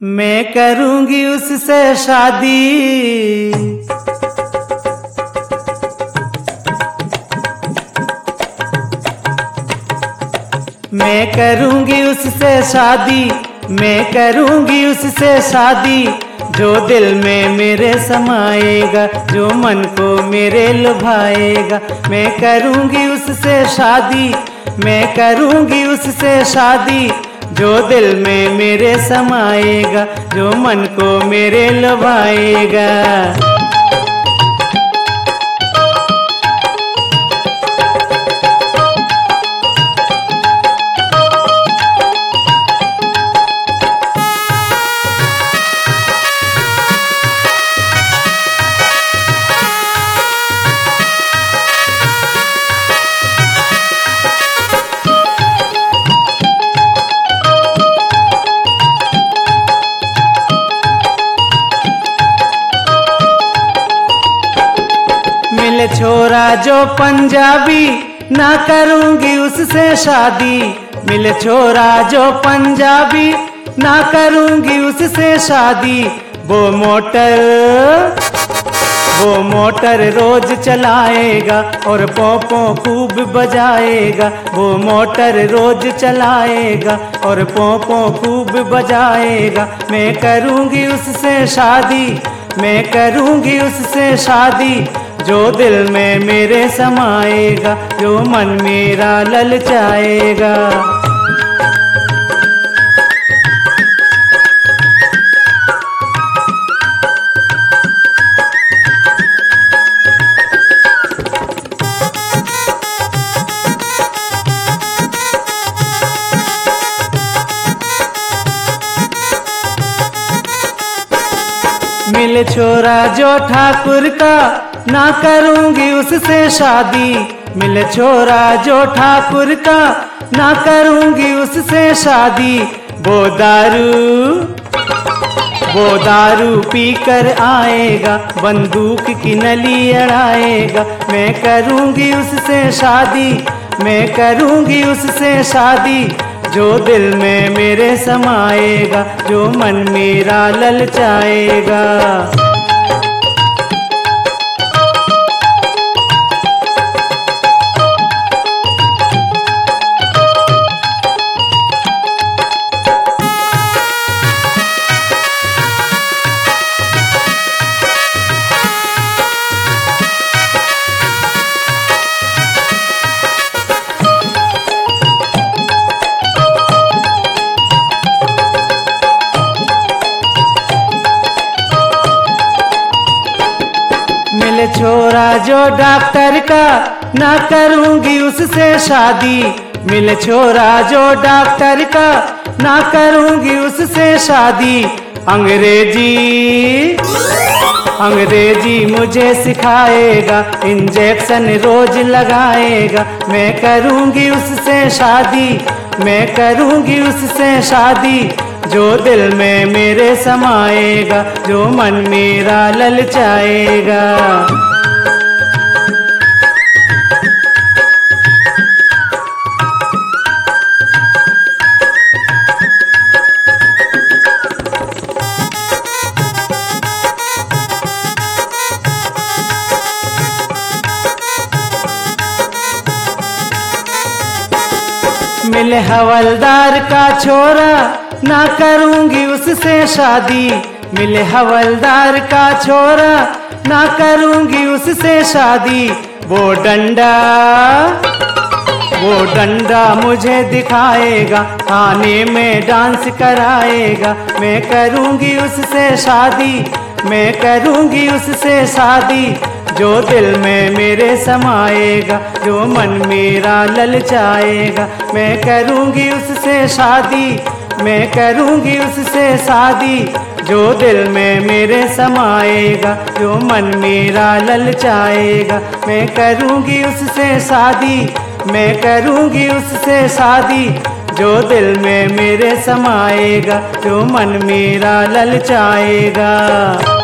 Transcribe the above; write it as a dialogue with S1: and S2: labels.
S1: मैं करूंगी उससे शादी, मैं करूंगी उससे शादी, मैं करूंगी उससे शादी। जो दिल में मेरे समाएगा, जो मन को मेरे लुभाएगा। मैं करूंगी उससे शादी, मैं करूंगी उससे शादी। जो दिल में मेरे समाएगा, जो मन को मेरे लुभाएगा। मिले छोरा जो पंजाबी, ना करूंगी उससे शादी। मिले छोरा जो पंजाबी, ना करूंगी उससे शादी। वो मोटर रोज चलाएगा और पोपो खूब बजाएगा। वो मोटर रोज चलाएगा और पोपो खूब बजाएगा। मैं करूंगी उससे शादी, मैं करूंगी उससे शादी। जो दिल में मेरे समाएगा, जो मन मेरा ललचाएगा। मिले छोरा जो ठाकुर का, ना करूंगी उससे शादी। मिले छोरा जो ठाकुर का, ना करूंगी उससे शादी। वो दारू पी कर आएगा, बंदूक की नली अड़ाएगा। मैं करूंगी उससे शादी, मैं करूंगी उससे शादी। जो दिल में मेरे समाएगा, जो मन मेरा ललचाएगा। मिले छोरा जो डॉक्टर का, ना करूंगी उससे शादी। मिले छोरा जो डॉक्टर का, ना करूंगी उससे शादी। अंग्रेजी मुझे सिखाएगा, इंजेक्शन रोज लगाएगा। मैं करूंगी उससे शादी, मैं करूंगी उससे शादी। जो दिल में मेरे समाएगा, जो मन मेरा ललचाएगा। मिले हवलदार का छोरा, ना करूंगी उससे शादी। मिले हवलदार का छोरा, ना करूंगी उससे शादी। वो डंडा मुझे दिखाएगा, थाने में डांस कराएगा। मैं करूंगी उससे शादी, मैं करूंगी उससे शादी। जो दिल में मेरे समाएगा, जो मन मेरा ललचाएगा। मैं करूंगी उससे शादी, मैं करूंगी उससे शादी। जो दिल में मेरे समाएगा, जो मन मेरा ललचाएगा। मैं करूंगी उससे शादी, मैं करूंगी उससे शादी। जो दिल में मेरे समाएगा, जो मन मेरा ललचाएगा।